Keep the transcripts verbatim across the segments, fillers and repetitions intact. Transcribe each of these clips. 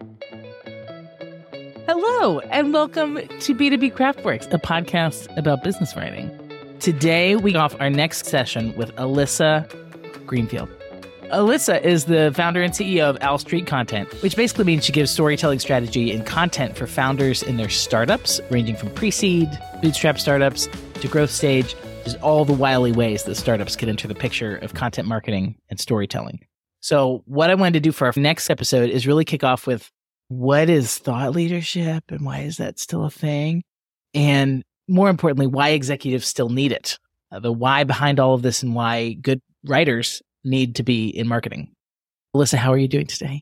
Hello, and welcome to B two B Craftworks, a podcast about business writing. Today, we off our next session with Alyssa Greenfield. Alyssa is the founder and C E O of Owl Street Content, which basically means she gives storytelling strategy and content for founders in their startups, ranging from pre-seed, bootstrap startups, to growth stage, just all the wily ways that startups can enter the picture of content marketing and storytelling. So what I wanted to do for our next episode is really kick off with what is thought leadership and why is that still a thing? And more importantly, why executives still need it. Uh, the why behind all of this and why good writers need to be in marketing. Alyssa, how are you doing today?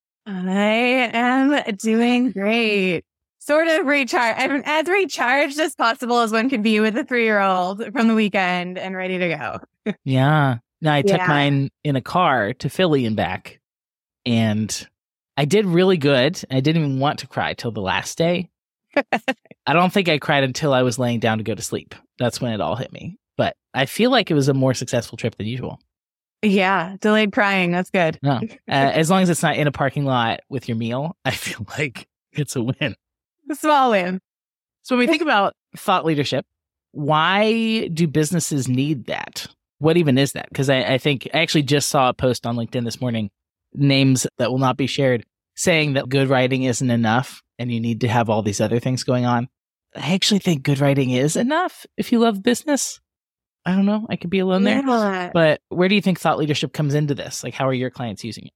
I am doing great. Sort of recharged. I'm as recharged as possible as one could be with a three-year-old from the weekend and ready to go. Yeah. No, I took Yeah. mine in a car to Philly and back, and I did really good. I didn't even want to cry till the last day. I don't think I cried until I was laying down to go to sleep. That's when it all hit me. But I feel like it was a more successful trip than usual. Yeah, delayed crying. That's good. No, uh, as long as it's not in a parking lot with your meal, I feel like it's a win. A small win. So when we think about thought leadership, why do businesses need that? What even is that? Because I, I think I actually just saw a post on LinkedIn this morning, names that will not be shared, saying that good writing isn't enough and you need to have all these other things going on. I actually think good writing is enough if you love business. I don't know. I could be alone there. Yeah. But where do you think thought leadership comes into this? Like, how are your clients using it?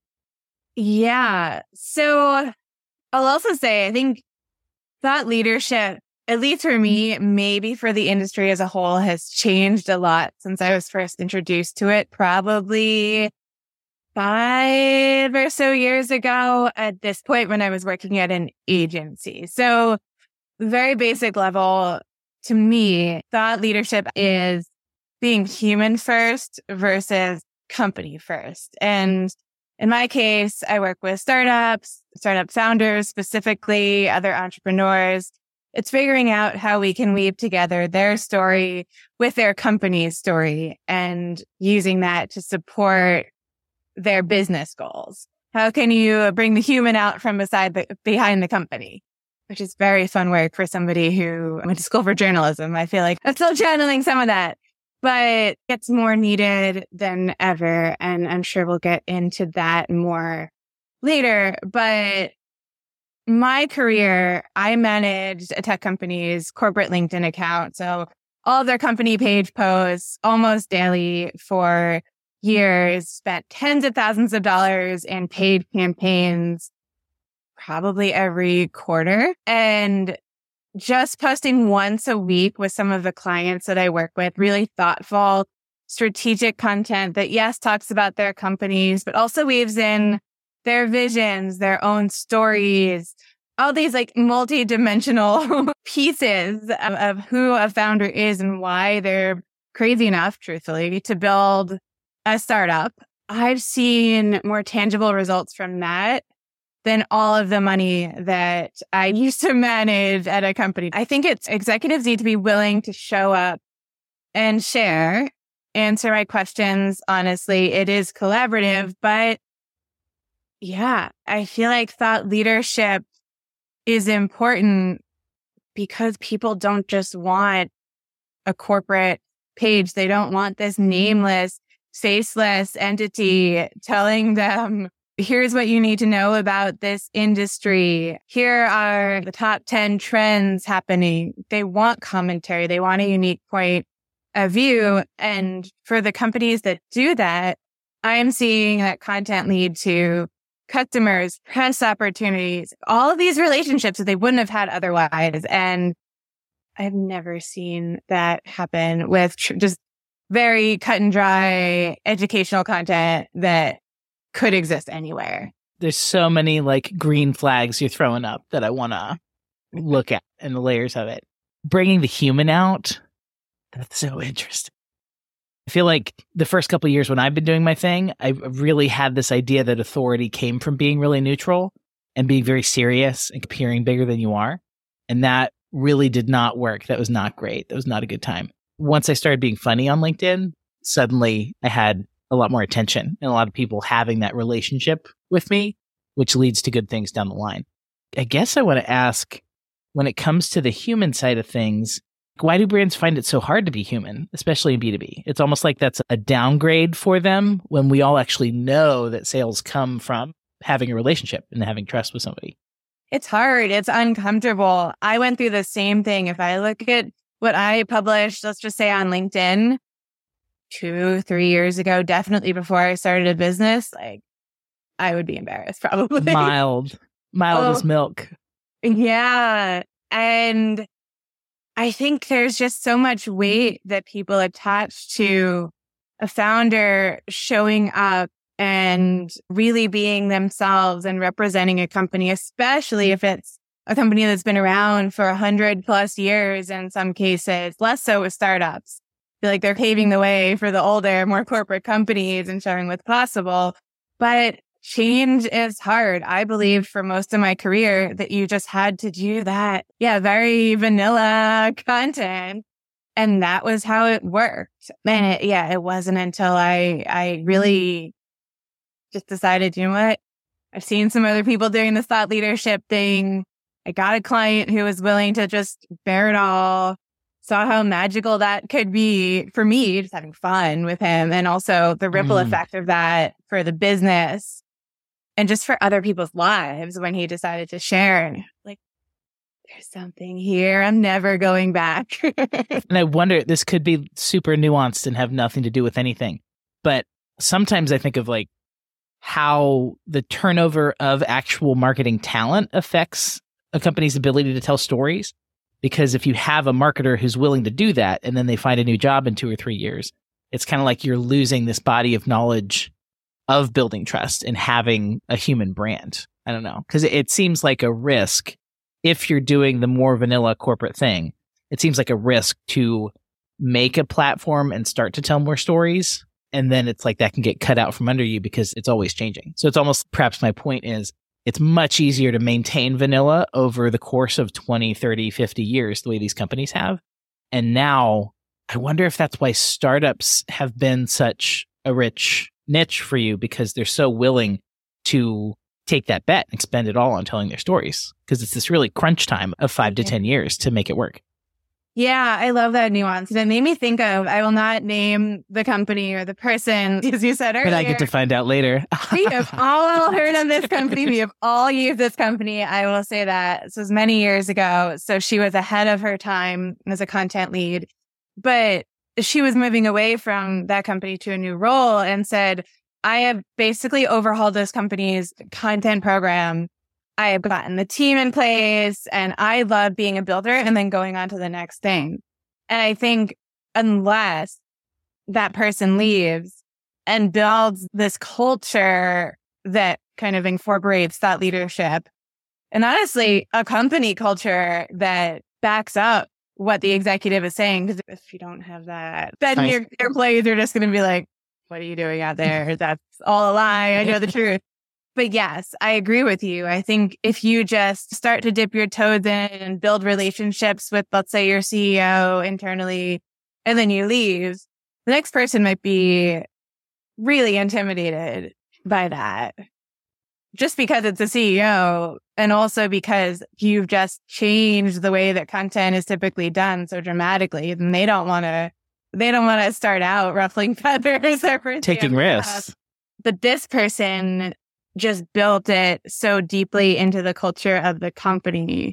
Yeah. So I'll also say, I think thought leadership, at least for me, maybe for the industry as a whole, has changed a lot since I was first introduced to it, probably five or so years ago at this point when I was working at an agency. So very basic level, to me, thought leadership is being human first versus company first. And in my case, I work with startups, startup founders, specifically other entrepreneurs. It's figuring out how we can weave together their story with their company's story and using that to support their business goals. How can you bring the human out from beside the, behind the company? Which is very fun work for somebody who went to school for journalism. I feel like I'm still channeling some of that, but it's more needed than ever. And I'm sure we'll get into that more later. But my career, I managed a tech company's corporate LinkedIn account. So all of their company page posts almost daily for years, spent tens of thousands of dollars in paid campaigns, probably every quarter. And just posting once a week with some of the clients that I work with, really thoughtful, strategic content that, yes, talks about their companies, but also weaves in their visions, their own stories, all these like multi-dimensional pieces of, of who a founder is and why they're crazy enough, truthfully, to build a startup. I've seen more tangible results from that than all of the money that I used to manage at a company. I think it's executives need to be willing to show up and share, answer my questions. Honestly, it is collaborative, but yeah, I feel like thought leadership is important because people don't just want a corporate page. They don't want this nameless, faceless entity telling them, here's what you need to know about this industry. Here are the top ten trends happening. They want commentary. They want a unique point of view. And for the companies that do that, I'm seeing that content lead to customers, press opportunities, all of these relationships that they wouldn't have had otherwise. And I've never seen that happen with tr- just very cut and dry educational content that could exist anywhere. There's so many like green flags you're throwing up that I want to look at and the layers of it. Bringing the human out, that's so interesting. I feel like the first couple of years when I've been doing my thing, I really had this idea that authority came from being really neutral and being very serious and appearing bigger than you are. And that really did not work. That was not great. That was not a good time. Once I started being funny on LinkedIn, suddenly I had a lot more attention and a lot of people having that relationship with me. which leads to good things down the line. I guess I want to ask, when it comes to the human side of things, why do brands find it so hard to be human, especially in B two B? It's almost like that's a downgrade for them when we all actually know that sales come from having a relationship and having trust with somebody. It's hard. It's uncomfortable. I went through the same thing. If I look at what I published, let's just say on LinkedIn, two, three years ago, definitely before I started a business, like I would be embarrassed probably. Mild. Mild oh, as milk. Yeah. And I think there's just so much weight that people attach to a founder showing up and really being themselves and representing a company, especially if it's a company that's been around for a hundred plus years, in some cases, less so with startups. I feel like they're paving the way for the older, more corporate companies and showing what's possible. But change is hard. I believe for most of my career that you just had to do that. Yeah, very vanilla content. And that was how it worked. And it, yeah, it wasn't until I, I really just decided, you know what? I've seen some other people doing this thought leadership thing. I got a client who was willing to just bear it all. Saw how magical that could be for me, just having fun with him. And also the ripple mm. effect of that for the business. And just for other people's lives when he decided to share. And like, there's something here. I'm never going back. And I wonder, this could be super nuanced and have nothing to do with anything. But sometimes I think of like how the turnover of actual marketing talent affects a company's ability to tell stories. Because if you have a marketer who's willing to do that and then they find a new job in two or three years, it's kind of like you're losing this body of knowledge of building trust and having a human brand. I don't know. Because it seems like a risk if you're doing the more vanilla corporate thing. It seems like a risk to make a platform and start to tell more stories. And then it's like that can get cut out from under you because it's always changing. So it's almost, perhaps my point is, it's much easier to maintain vanilla over the course of twenty, thirty, fifty years, the way these companies have. And now I wonder if that's why startups have been such a rich niche for you, because they're so willing to take that bet and spend it all on telling their stories, because it's this really crunch time of five to ten years to make it work. Yeah, I love that nuance. And it made me think of, I will not name the company or the person, as you said earlier. But I get to find out later. We have all heard of this company. We have all used this company. I will say that. This was many years ago. So she was ahead of her time as a content lead. But she was moving away from that company to a new role and said, I have basically overhauled this company's content program. I have gotten the team in place and I love being a builder and then going on to the next thing. And I think unless that person leaves and builds this culture that kind of incorporates thought leadership, and honestly, a company culture that backs up what the executive is saying, because if you don't have that, then nice. your, your employees are just going to be like, what are you doing out there? That's all a lie. I know the truth. But yes, I agree with you. I think if you just start to dip your toes in and build relationships with, let's say, your C E O internally, and then you leave, the next person might be really intimidated by that. Just because it's a C E O, and also because you've just changed the way that content is typically done so dramatically, then they don't want to, they don't want to start out ruffling feathers or taking risks. But this person just built it so deeply into the culture of the company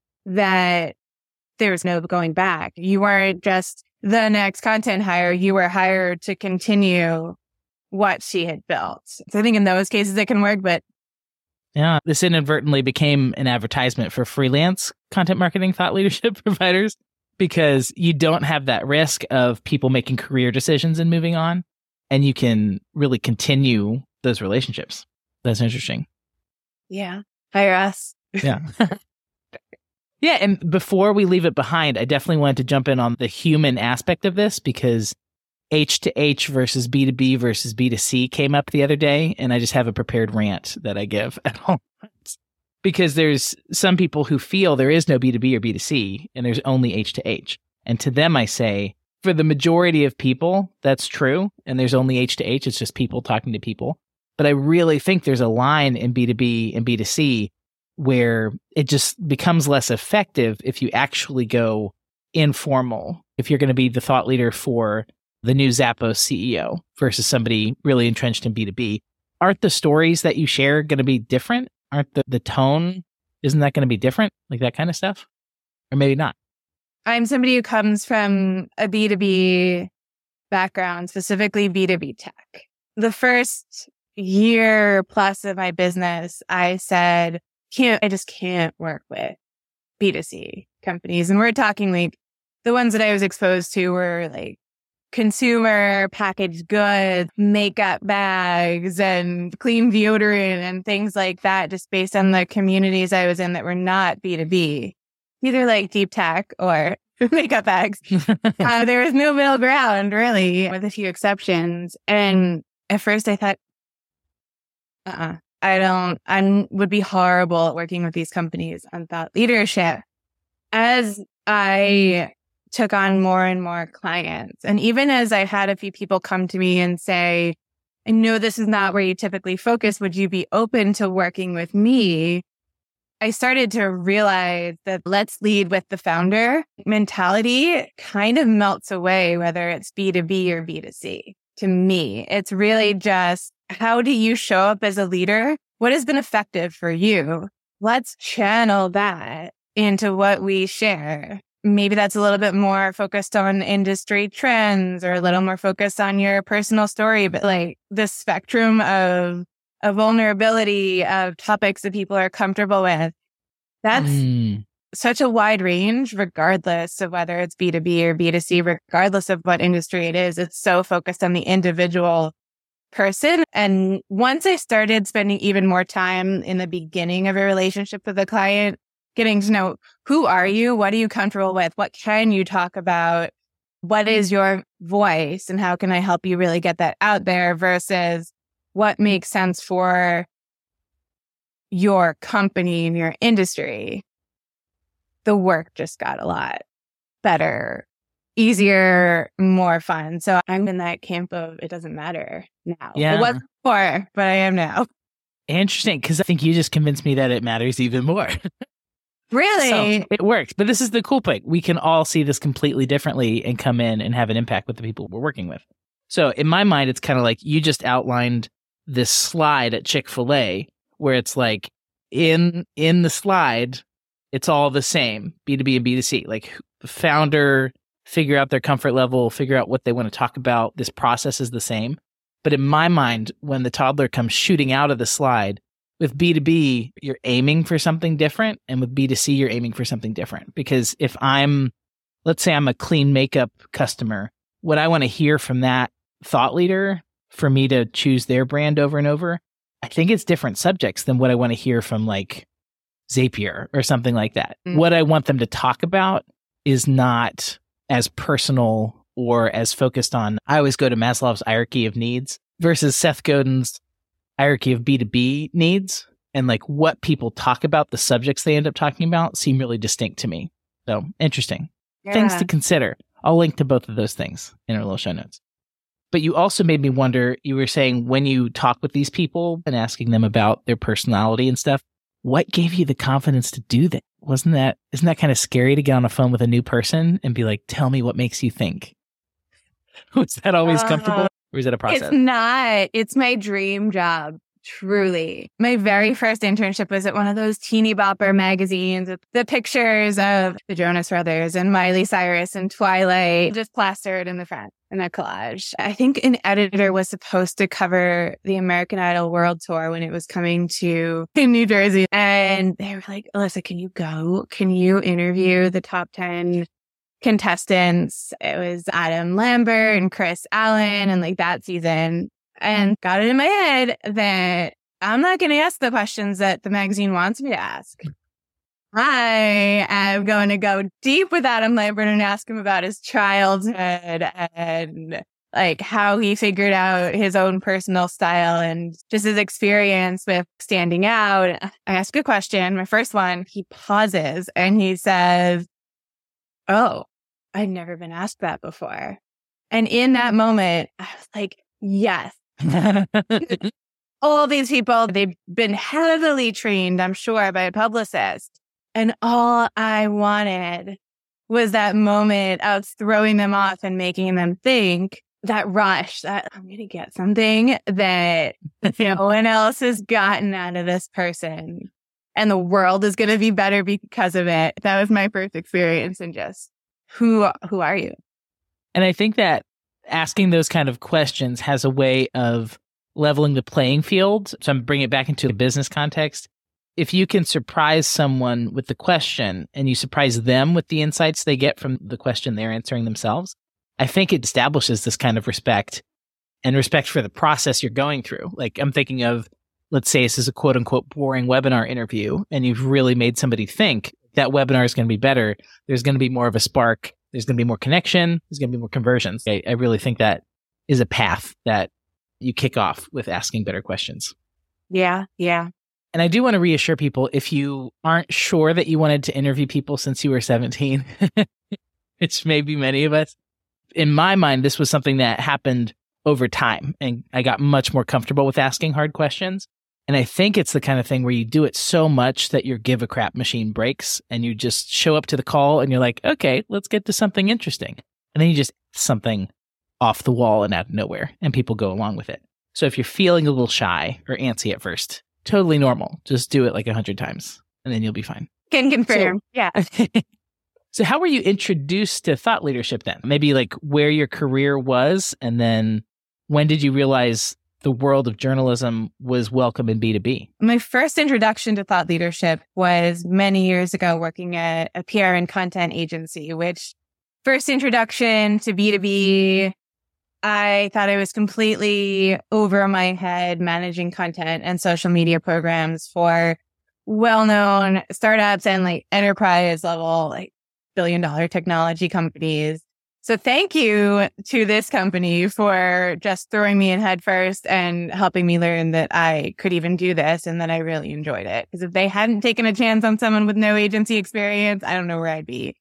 that there's no going back. You weren't just the next content hire. You were hired to continue what she had built. So I think in those cases it can work, but yeah, this inadvertently became an advertisement for freelance content marketing thought leadership providers, because you don't have that risk of people making career decisions and moving on, and you can really continue those relationships. That's interesting. Yeah. Hire us. Yeah. Yeah. And before we leave it behind, I definitely wanted to jump in on the human aspect of this, because H to H versus B to B versus B to C came up the other day. And I just have a prepared rant that I give at all times, because there's some people who feel there is no B to B or B to C and there's only H to H. And to them, I say, for the majority of people, that's true. And there's only H to H. It's just people talking to people. But I really think there's a line in B two B and B two C where it just becomes less effective if you actually go informal, if you're going to be the thought leader for the new Zappos C E O versus somebody really entrenched in B two B. Aren't the stories that you share going to be different? Aren't the, the tone, isn't that going to be different? Like that kind of stuff? Or maybe not. I'm somebody who comes from a B two B background, specifically B two B tech. The first year plus of my business, I said, can't, I just can't work with B two C companies. And we're talking like the ones that I was exposed to were like consumer packaged goods, makeup bags, and clean deodorant and things like that, just based on the communities I was in that were not B two B, either like deep tech or makeup bags. uh, there was no middle ground, really, with a few exceptions. And at first I thought, uh-uh, I don't, I would be horrible at working with these companies on thought leadership. As I took on more and more clients, and even as I had a few people come to me and say, I know this is not where you typically focus, would you be open to working with me? I started to realize that let's lead with the founder mentality kind of melts away, whether it's B two B or B two C. To me, it's really just, how do you show up as a leader? What has been effective for you? Let's channel that into what we share. Maybe that's a little bit more focused on industry trends or a little more focused on your personal story, but like the spectrum of a vulnerability of topics that people are comfortable with. That's mm. such a wide range, regardless of whether it's B two B or B two C, regardless of what industry it is. It's so focused on the individual person. And once I started spending even more time in the beginning of a relationship with a client, getting to know, who are you? What are you comfortable with? What can you talk about? What is your voice? And how can I help you really get that out there versus what makes sense for your company and your industry? The work just got a lot better, easier, more fun. So I'm in that camp of it doesn't matter now. Yeah. It wasn't before, but I am now. Interesting, because I think you just convinced me that it matters even more. Really? So it works. But this is the cool point. We can all see this completely differently and come in and have an impact with the people we're working with. So in my mind, it's kind of like you just outlined this slide at Chick-fil-A where it's like in in the slide, it's all the same, B two B and B two C. Like the founder, figure out their comfort level, figure out what they want to talk about. This process is the same. But in my mind, when the toddler comes shooting out of the slide, with B two B, you're aiming for something different. And with B two C, you're aiming for something different. Because if I'm, let's say I'm a clean makeup customer, what I want to hear from that thought leader for me to choose their brand over and over, I think it's different subjects than what I want to hear from like Zapier or something like that. Mm. What I want them to talk about is not as personal or as focused on, I always go to Maslow's hierarchy of needs versus Seth Godin's hierarchy of B two B needs, and like what people talk about, the subjects they end up talking about seem really distinct to me. So interesting. Yeah. Things to consider. I'll link to both of those things in our little show notes. But you also made me wonder, you were saying when you talk with these people and asking them about their personality and stuff, what gave you the confidence to do that? Wasn't that, isn't that kind of scary to get on the phone with a new person and be like, tell me what makes you think? Was that always uh, comfortable? Or is it a process? It's not. It's my dream job. Truly. My very first internship was at one of those teeny bopper magazines with the pictures of the Jonas Brothers and Miley Cyrus and Twilight just plastered in the front in a collage. I think an editor was supposed to cover the American Idol World Tour when it was coming to in New Jersey. And they were like, Alyssa, can you go? Can you interview the top ten contestants? It was Adam Lambert and Chris Allen and like that season. And got it in my head that I'm not going to ask the questions that the magazine wants me to ask. I am going to go deep with Adam Lambert and ask him about his childhood and like how he figured out his own personal style and just his experience with standing out. I ask a question, my first one, he pauses and he says, oh, I've never been asked that before. And in that moment, I was like, yes. all these people, they've been heavily trained, I'm sure, by a publicist. And all I wanted was that moment of throwing them off and making them think, that rush, that I'm going to get something that no one else has gotten out of this person. And the world is going to be better because of it. That was my first experience. And just, who, who are you? And I think that asking those kind of questions has a way of leveling the playing field. So I'm bringing it back into a business context. If you can surprise someone with the question and you surprise them with the insights they get from the question they're answering themselves, I think it establishes this kind of respect and respect for the process you're going through. Like I'm thinking of, let's say this is a quote unquote boring webinar interview and you've really made somebody think that webinar is going to be better. There's going to be more of a spark. There's going to be more connection. There's going to be more conversions. I, I really think that is a path that you kick off with asking better questions. Yeah, yeah. And I do want to reassure people, if you aren't sure that you wanted to interview people since you were seventeen, which may be many of us, in my mind, this was something that happened over time. And I got much more comfortable with asking hard questions. And I think it's the kind of thing where you do it so much that your give a crap machine breaks and you just show up to the call and you're like, okay, let's get to something interesting. And then you just something off the wall and out of nowhere and people go along with it. So if you're feeling a little shy or antsy at first, totally normal. Just do it like a hundred times and then you'll be fine. Can confirm. So, yeah. So how were you introduced to thought leadership then? Maybe like where your career was, and then when did you realize the world of journalism was welcome in B two B? My first introduction to thought leadership was many years ago working at a P R and content agency, which first introduction to B two B, I thought I was completely over my head managing content and social media programs for well-known startups and like enterprise level, like billion dollar technology companies. So thank you to this company for just throwing me in head first and helping me learn that I could even do this and that I really enjoyed it. Because if they hadn't taken a chance on someone with no agency experience, I don't know where I'd be.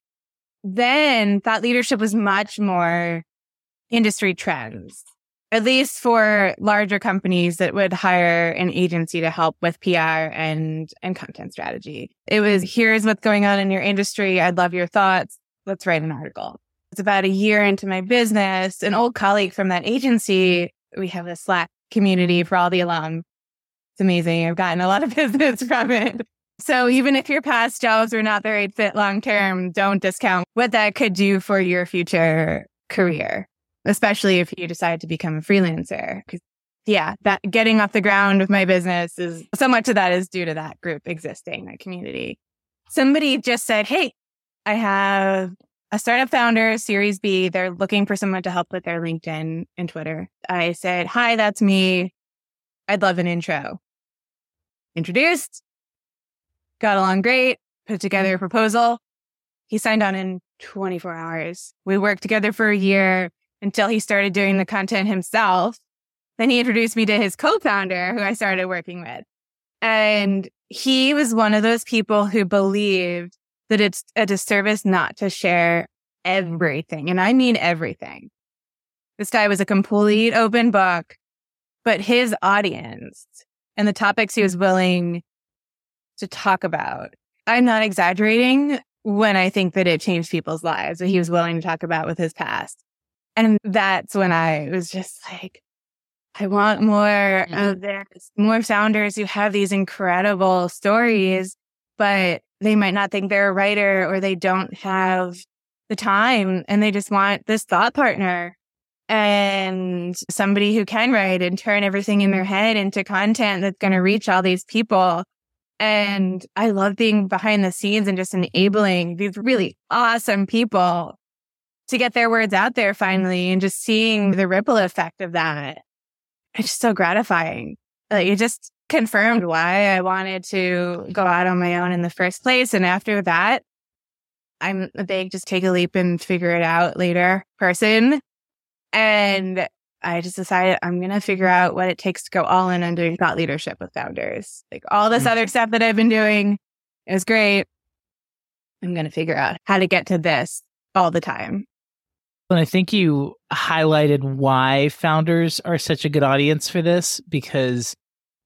Then thought leadership was much more industry trends, at least for larger companies that would hire an agency to help with P R and, and content strategy. It was, here's what's going on in your industry. I'd love your thoughts. Let's write an article. It's about a year into my business. An old colleague from that agency, we have a Slack community for all the alum. It's amazing. I've gotten a lot of business from it. So even if your past jobs were not the right fit long-term, don't discount what that could do for your future career, especially if you decide to become a freelancer. Because yeah, that getting off the ground with my business is so much of that is due to that group existing, that community. Somebody just said, hey, I have a startup founder, Series B. They're looking for someone to help with their LinkedIn and Twitter. I said, hi, that's me. I'd love an intro. Introduced, got along great, put together a proposal. He signed on in twenty-four hours. We worked together for a year until he started doing the content himself. Then he introduced me to his co-founder, who I started working with. And he was one of those people who believed that it's a disservice not to share everything. And I mean everything. This guy was a complete open book, but his audience and the topics he was willing to talk about, I'm not exaggerating when I think that it changed people's lives, that he was willing to talk about with his past. And that's when I was just like, I want more of this, more founders who have these incredible stories, but they might not think they're a writer or they don't have the time and they just want this thought partner and somebody who can write and turn everything in their head into content that's going to reach all these people. And I love being behind the scenes and just enabling these really awesome people to get their words out there finally, and just seeing the ripple effect of that. It's just so gratifying. Like, it just confirmed why I wanted to go out on my own in the first place. And after that, I'm a big just take a leap and figure it out later person. And I just decided I'm going to figure out what it takes to go all in on doing thought leadership with founders. Like, all this other stuff that I've been doing is great. I'm going to figure out how to get to this all the time. And I think you highlighted why founders are such a good audience for this, because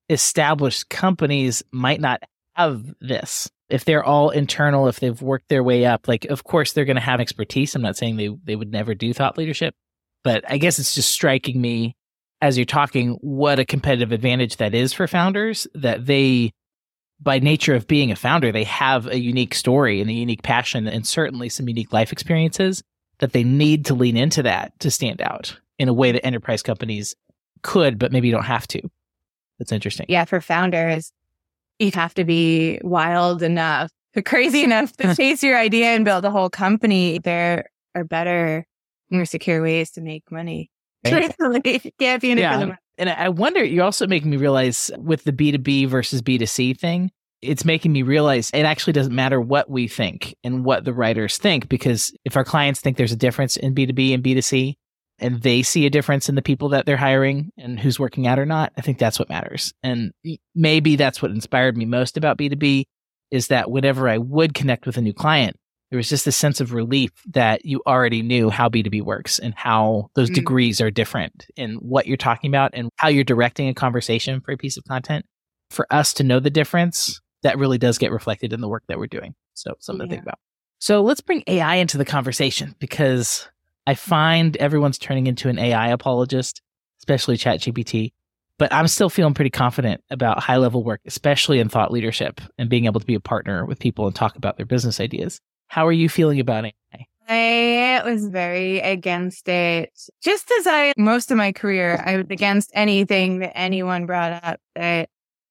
established companies might not have this. If they're all internal, if they've worked their way up, like, of course, they're going to have expertise. I'm not saying they, they would never do thought leadership, but I guess it's just striking me as you're talking what a competitive advantage that is for founders, that they, by nature of being a founder, they have a unique story and a unique passion and certainly some unique life experiences that they need to lean into that to stand out in a way that enterprise companies could, but maybe don't have to. That's interesting. Yeah, for founders, you have to be wild enough, crazy enough to chase your idea and build a whole company. There are better, more secure ways to make money. Right. Yeah, yeah. And I wonder, you're also making me realize with the B two B versus B two C thing, it's making me realize it actually doesn't matter what we think and what the writers think, because if our clients think there's a difference in B two B and B two C and they see a difference in the people that they're hiring and who's working out or not, I think that's what matters. And maybe that's what inspired me most about B two B is that whenever I would connect with a new client, there was just a sense of relief that you already knew how B two B works and how those mm. degrees are different in what you're talking about and how you're directing a conversation for a piece of content. For us to know the difference, that really does get reflected in the work that we're doing. So something yeah. to think about. So let's bring A I into the conversation, because I find everyone's turning into an A I apologist, especially ChatGPT. But I'm still feeling pretty confident about high level work, especially in thought leadership and being able to be a partner with people and talk about their business ideas. How are you feeling about A I? I was very against it. Just as I, most of my career, I was against anything that anyone brought up that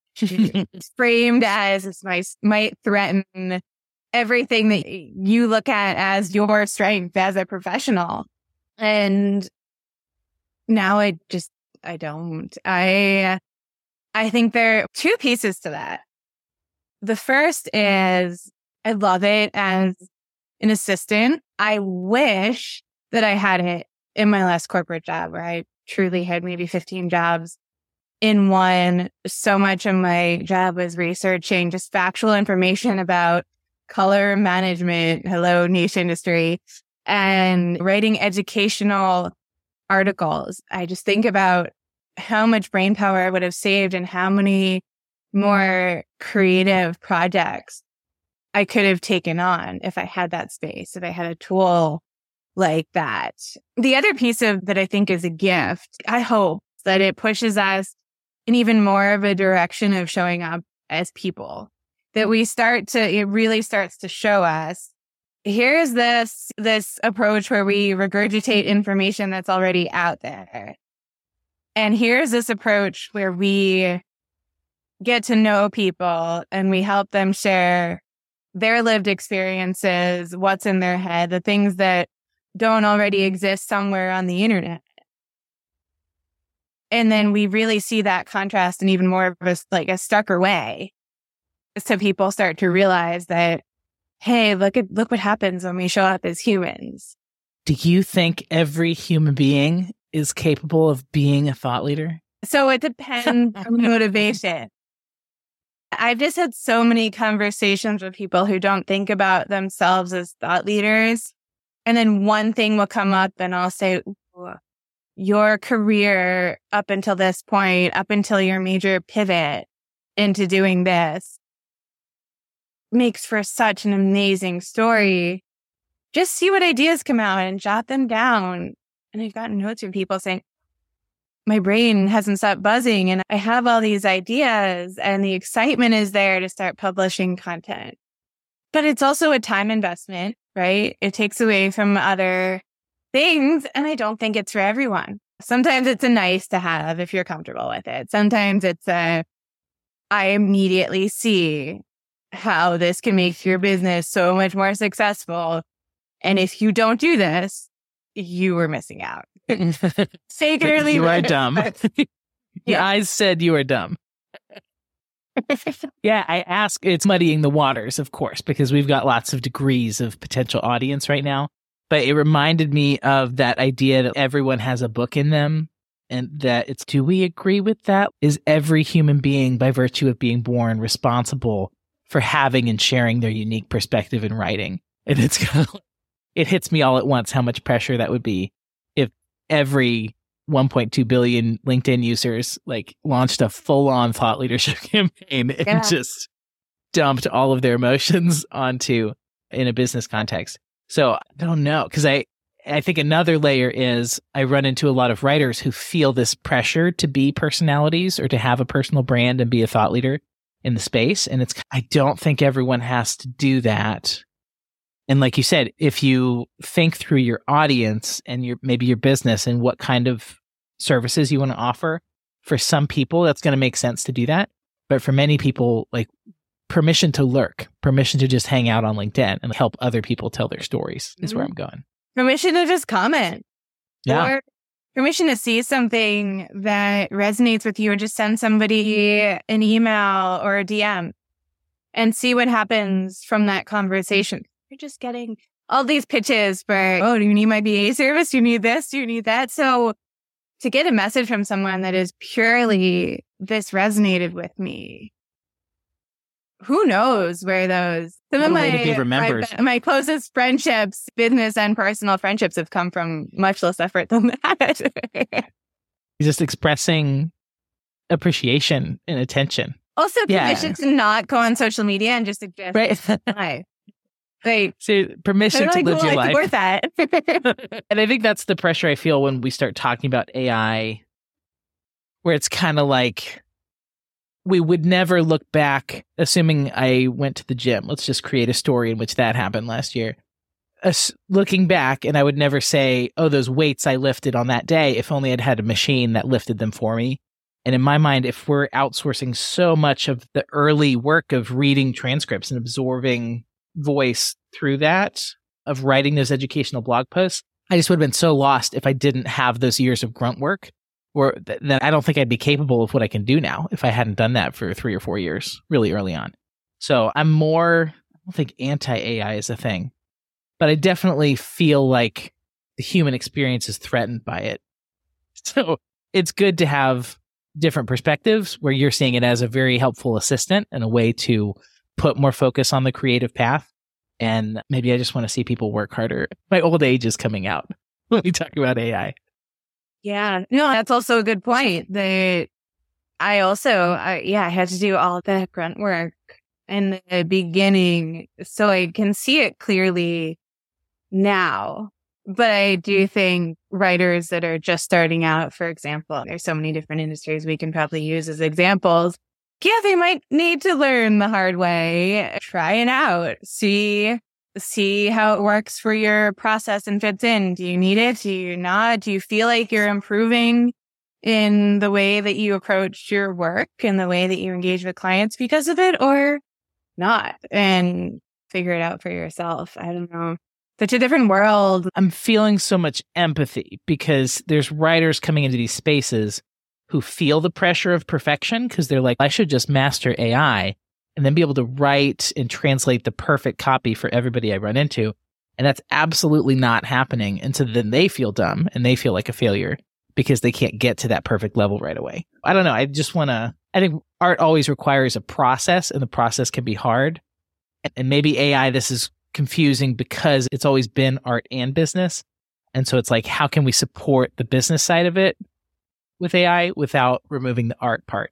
framed as this might, might threaten everything that you look at as your strength as a professional. And now I just, I don't. I, I think there are two pieces to that. The first is I love it as an assistant. I wish that I had it in my last corporate job where I truly had maybe fifteen jobs in one. So much of my job was researching just factual information about color management, hello, niche industry, and writing educational articles. I just think about how much brain power I would have saved and how many more creative projects I could have taken on if I had that space, if I had a tool like that. The other piece of that I think is a gift, I hope that it pushes us in even more of a direction of showing up as people, that we start to, it really starts to show us, here's this, this approach where we regurgitate information that's already out there. And here's this approach where we get to know people and we help them share their lived experiences, what's in their head, the things that don't already exist somewhere on the internet. And then we really see that contrast in even more of a, like a starker way. So people start to realize that, hey, look at, look what happens when we show up as humans. Do you think every human being is capable of being a thought leader? So it depends on motivation. I've just had so many conversations with people who don't think about themselves as thought leaders. And then one thing will come up and I'll say, your career up until this point, up until your major pivot into doing this, makes for such an amazing story. Just see what ideas come out and jot them down. And I've gotten notes from people saying, my brain hasn't stopped buzzing and I have all these ideas and the excitement is there to start publishing content. But it's also a time investment, right? It takes away from other things. And I don't think it's for everyone. Sometimes it's a nice to have if you're comfortable with it. Sometimes it's a, I immediately see how this can make your business so much more successful. And if you don't do this, you were missing out. Take it or leave it. You are dumb. Your yeah. eyes said you are dumb. Yeah, I ask, it's muddying the waters, of course, because we've got lots of degrees of potential audience right now. But it reminded me of that idea that everyone has a book in them and that it's, do we agree with that? Is every human being, by virtue of being born, responsible for having and sharing their unique perspective in writing? And it's kind of, it hits me all at once how much pressure that would be if every one point two billion LinkedIn users, like launched a full on thought leadership campaign and Yeah. just dumped all of their emotions onto in a business context. So I don't know, because I, I think another layer is I run into a lot of writers who feel this pressure to be personalities or to have a personal brand and be a thought leader in the space. And it's, I don't think everyone has to do that. And like you said, if you think through your audience and your, maybe your business and what kind of services you want to offer, for some people, that's going to make sense to do that. But for many people, like permission to lurk, permission to just hang out on LinkedIn and help other people tell their stories is Mm-hmm. where I'm going. Permission to just comment. Yeah. Or permission to see something that resonates with you, or just send somebody an email or a D M and see what happens from that conversation. You're just getting all these pitches for, oh, do you need my B A service? Do you need this? Do you need that? So to get a message from someone that is purely, this resonated with me, who knows where those, some of What a way to be my, remembered. my, my closest friendships, business and personal friendships, have come from much less effort than that. Just expressing appreciation and attention. Also, Yeah. permission to not go on social media and just exist. Right. Life. Like, So permission to totally live cool, your I life. support that. And I think that's the pressure I feel when we start talking about A I, where it's kind of like we would never look back, assuming I went to the gym. Let's just create a story in which that happened last year. As, looking back, and I would never say, oh, those weights I lifted on that day, if only I'd had a machine that lifted them for me. And in my mind, if we're outsourcing so much of the early work of reading transcripts and absorbing voice through that, of writing those educational blog posts, I just would have been so lost if I didn't have those years of grunt work, or th- that I don't think I'd be capable of what I can do now if I hadn't done that for three or four years really early on. So I'm more, I don't think anti-A I is a thing, but I definitely feel like the human experience is threatened by it. So it's good to have different perspectives where you're seeing it as a very helpful assistant and a way to put more focus on the creative path. And maybe I just want to see people work harder. My old age is coming out when we talk about A I. Yeah. No, that's also a good point. That I also, I, yeah, I had to do all the grunt work in the beginning so I can see it clearly now. But I do think writers that are just starting out, for example, there's so many different industries we can probably use as examples. Yeah, they might need to learn the hard way, try it out, see, see how it works for your process and fits in. Do you need it? Do you not? Do you feel like you're improving in the way that you approach your work and the way that you engage with clients because of it, or not? And figure it out for yourself. I don't know. Such a different world. I'm feeling so much empathy because there's writers coming into these spaces who feel the pressure of perfection because they're like, I should just master A I and then be able to write and translate the perfect copy for everybody I run into. And that's absolutely not happening. And so then they feel dumb and they feel like a failure because they can't get to that perfect level right away. I don't know. I just want to, I think art always requires a process, and the process can be hard. And maybe A I, this is confusing because it's always been art and business. And so it's like, how can we support the business side of it with A I without removing the art part?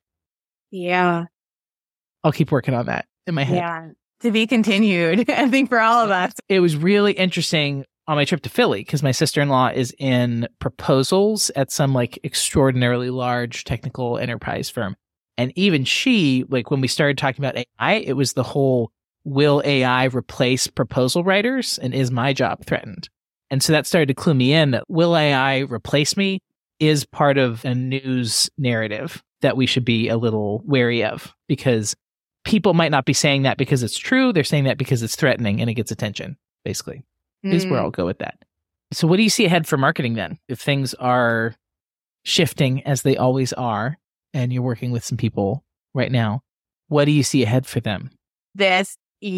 Yeah. I'll keep working on that in my head. Yeah. To be continued, I think, for all of us. It was really interesting on my trip to Philly because my sister-in-law is in proposals at some like extraordinarily large technical enterprise firm. And even she, like when we started talking about A I, it was the whole, will A I replace proposal writers? And is my job threatened? And so that started to clue me in that will A I replace me is part of a news narrative that we should be a little wary of, because people might not be saying that because it's true. They're saying that because it's threatening and it gets attention, basically, mm. is where I'll go with that. So what do you see ahead for marketing then? If things are shifting as they always are, and you're working with some people right now, what do you see ahead for them? This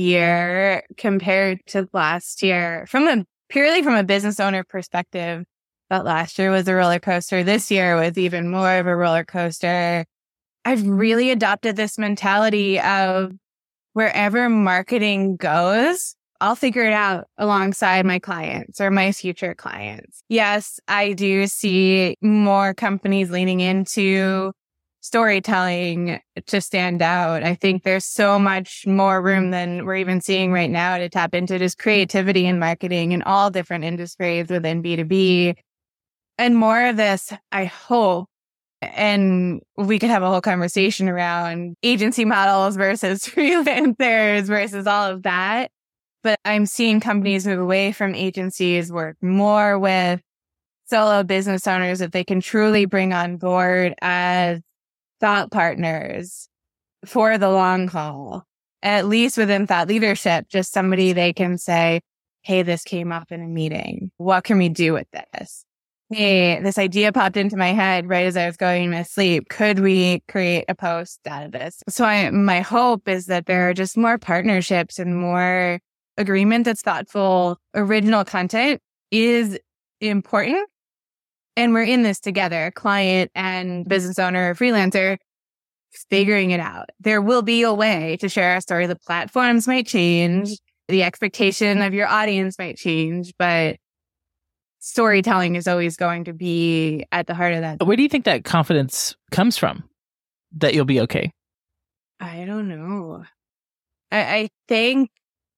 year compared to last year, from a purely from a business owner perspective, that last year was a roller coaster. This year was even more of a roller coaster. I've really adopted this mentality of wherever marketing goes, I'll figure it out alongside my clients or my future clients. Yes, I do see more companies leaning into storytelling to stand out. I think there's so much more room than we're even seeing right now to tap into just creativity and marketing in all different industries within B two B. And more of this, I hope, and we could have a whole conversation around agency models versus freelancers versus all of that. But I'm seeing companies move away from agencies, work more with solo business owners that they can truly bring on board as thought partners for the long haul, at least within thought leadership, just somebody they can say, hey, this came up in a meeting. What can we do with this? Hey, this idea popped into my head right as I was going to sleep. Could we create a post out of this? So I, my hope is that there are just more partnerships and more agreement that's thoughtful. Original content is important. And we're in this together, client and business owner, freelancer, figuring it out. There will be a way to share our story. The platforms might change. The expectation of your audience might change, but storytelling is always going to be at the heart of that. Where do you think that confidence comes from? That you'll be okay? I don't know. I, I think,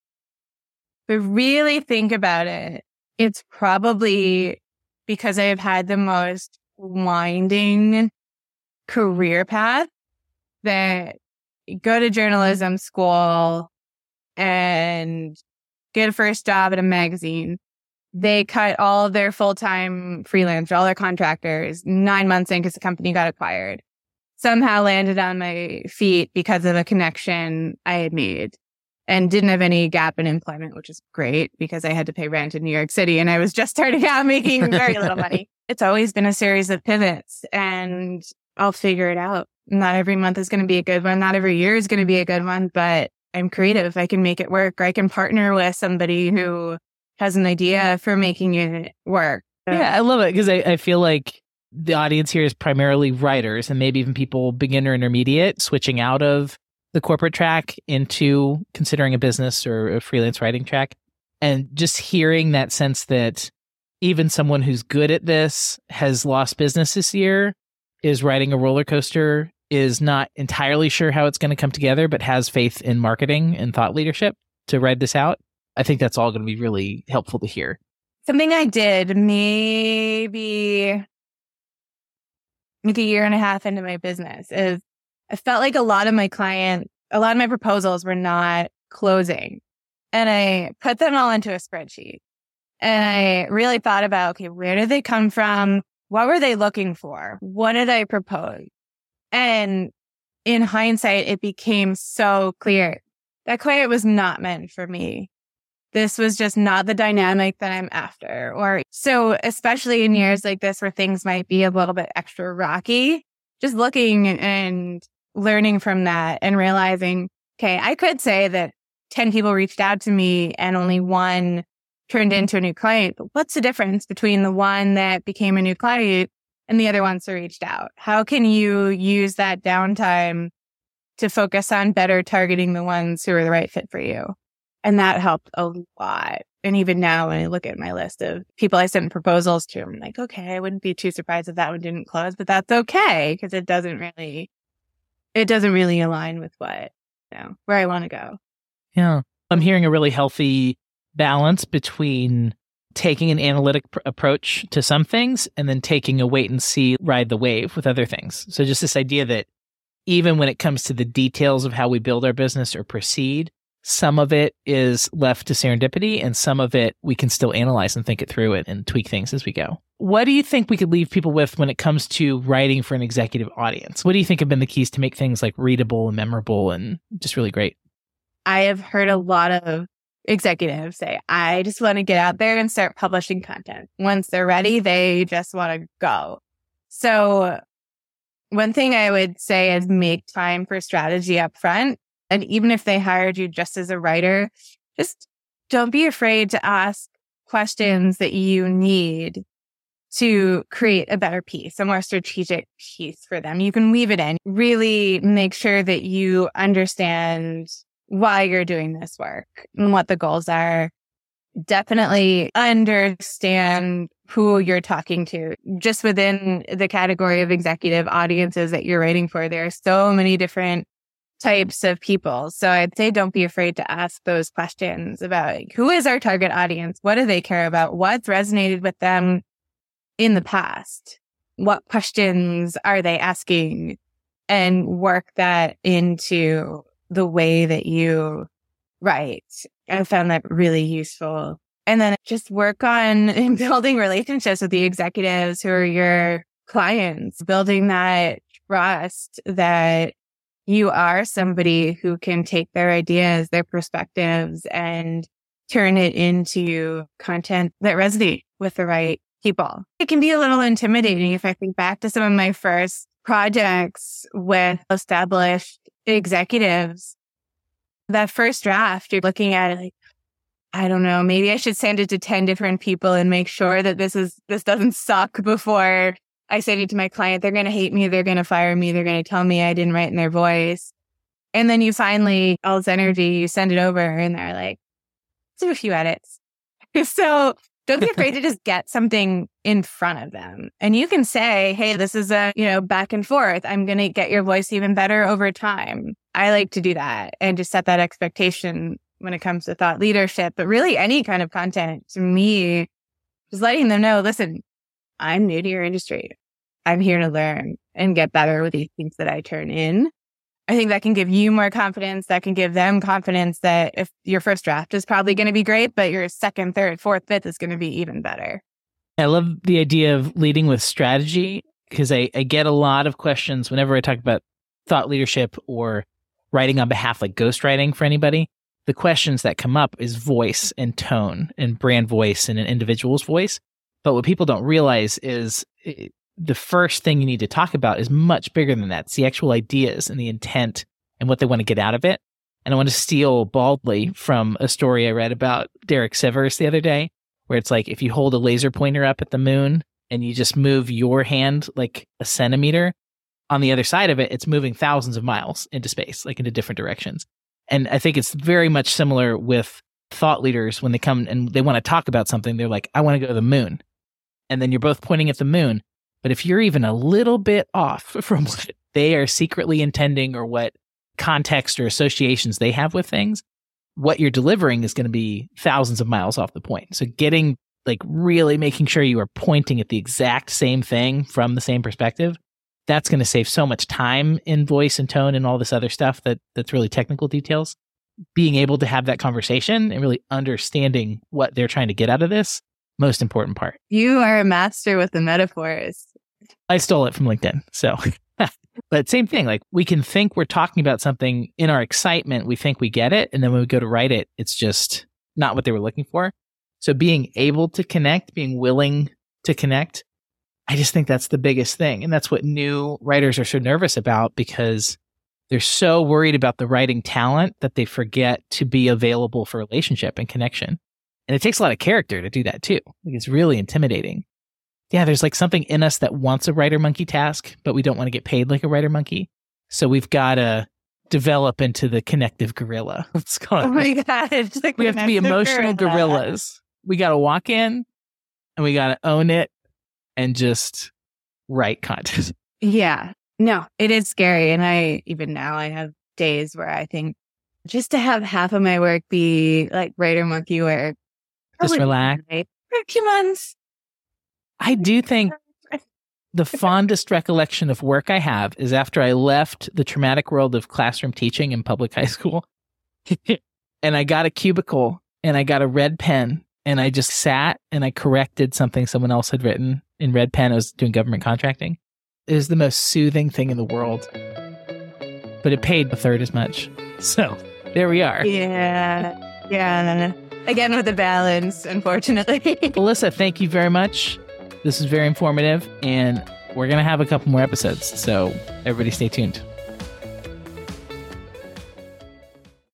if we really think about it, it's probably because I've had the most winding career path that go to journalism school and get a first job at a magazine. They cut all of their full-time freelancers, all their contractors, nine months in because the company got acquired. Somehow landed on my feet because of a connection I had made. And didn't have any gap in employment, which is great because I had to pay rent in New York City and I was just starting out making very little money. It's always been a series of pivots and I'll figure it out. Not every month is going to be a good one. Not every year is going to be a good one, but I'm creative. I can make it work. Or I can partner with somebody who has an idea for making it work. So, yeah, I love it because I, I feel like the audience here is primarily writers and maybe even people beginner intermediate switching out of the corporate track into considering a business or a freelance writing track. And just hearing that sense that even someone who's good at this has lost business this year, is riding a roller coaster, is not entirely sure how it's going to come together, but has faith in marketing and thought leadership to ride this out. I think that's all going to be really helpful to hear. Something I did maybe like a year and a half into my business is I felt like a lot of my client, a lot of my proposals were not closing. And I put them all into a spreadsheet. And I really thought about, okay, where did they come from? What were they looking for? What did I propose? And in hindsight, it became so clear that client was not meant for me. This was just not the dynamic that I'm after. Or so, especially in years like this where things might be a little bit extra rocky, just looking and learning from that and realizing, okay, I could say that ten people reached out to me and only one turned into a new client. But what's the difference between the one that became a new client and the other ones that reached out? How can you use that downtime to focus on better targeting the ones who are the right fit for you? And that helped a lot. And even now, when I look at my list of people I sent proposals to, I'm like, okay, I wouldn't be too surprised if that one didn't close, but that's okay because it doesn't really, it doesn't really align with what, you know, where I want to go. Yeah. I'm hearing a really healthy balance between taking an analytic pr- approach to some things and then taking a wait and see, ride the wave with other things. So just this idea that even when it comes to the details of how we build our business or proceed, some of it is left to serendipity and some of it we can still analyze and think it through it and tweak things as we go. What do you think we could leave people with when it comes to writing for an executive audience? What do you think have been the keys to make things like readable and memorable and just really great? I have heard a lot of executives say, I just want to get out there and start publishing content. Once they're ready, they just want to go. So one thing I would say is make time for strategy up front. And even if they hired you just as a writer, just don't be afraid to ask questions that you need to create a better piece, a more strategic piece for them. You can weave it in. Really make sure that you understand why you're doing this work and what the goals are. Definitely understand who you're talking to. Just within the category of executive audiences that you're writing for, there are so many different types of people. So I'd say don't be afraid to ask those questions about like, who is our target audience? What do they care about? What's resonated with them in the past? What questions are they asking? And work that into the way that you write. I found that really useful. And then just work on building relationships with the executives who are your clients, building that trust that you are somebody who can take their ideas, their perspectives, and turn it into content that resonates with the right people. It can be a little intimidating if I think back to some of my first projects with established executives. That first draft, you're looking at it like, I don't know, maybe I should send it to ten different people and make sure that this is, this doesn't suck before I send it to my client. They're going to hate me. They're going to fire me. They're going to tell me I didn't write in their voice. And then you finally, all this energy, you send it over and they're like, let's do a few edits. So don't be afraid to just get something in front of them. And you can say, hey, this is a, you know, back and forth. I'm going to get your voice even better over time. I like to do that and just set that expectation when it comes to thought leadership, but really any kind of content. To me, just letting them know, listen, I'm new to your industry. I'm here to learn and get better with these things that I turn in. I think that can give you more confidence. That can give them confidence that if your first draft is probably going to be great, but your second, third, fourth, fifth is going to be even better. I love the idea of leading with strategy because I, I get a lot of questions whenever I talk about thought leadership or writing on behalf, like ghostwriting for anybody. The questions that come up is voice and tone and brand voice and an individual's voice. But what people don't realize is it, the first thing you need to talk about is much bigger than that. It's the actual ideas and the intent and what they want to get out of it. And I want to steal baldly from a story I read about Derek Sivers the other day, where it's like if you hold a laser pointer up at the moon and you just move your hand like a centimeter, on the other side of it, it's moving thousands of miles into space, like into different directions. And I think it's very much similar with thought leaders when they come and they want to talk about something. They're like, I want to go to the moon. And then you're both pointing at the moon. But if you're even a little bit off from what they are secretly intending or what context or associations they have with things, what you're delivering is going to be thousands of miles off the point. So getting like really making sure you are pointing at the exact same thing from the same perspective, that's going to save so much time in voice and tone and all this other stuff that that's really technical details. Being able to have that conversation and really understanding what they're trying to get out of this, most important part. You are a master with the metaphors. I stole it from LinkedIn. So, but same thing, like we can think we're talking about something in our excitement. We think we get it. And then when we go to write it, it's just not what they were looking for. So being able to connect, being willing to connect, I just think that's the biggest thing. And that's what new writers are so nervous about because they're so worried about the writing talent that they forget to be available for relationship and connection. And it takes a lot of character to do that too. Like it's really intimidating. Yeah, there's like something in us that wants a writer monkey task, but we don't want to get paid like a writer monkey. So we've got to develop into the connective gorilla. Let's call it. Oh my God. It's like we have to be emotional gorilla. gorillas. We got to walk in and we got to own it and just write content. Yeah. No, it is scary. And I, even now, I have days where I think just to have half of my work be like writer monkey work. Just relax. For a few months. I do think the fondest recollection of work I have is after I left the traumatic world of classroom teaching in public high school and I got a cubicle and I got a red pen and I just sat and I corrected something someone else had written in red pen. I was doing government contracting. It was the most soothing thing in the world, but it paid a third as much. So there we are. Yeah. Yeah. Again, with the balance, unfortunately. Alyssa, thank you very much. This is very informative, and we're going to have a couple more episodes, so everybody stay tuned.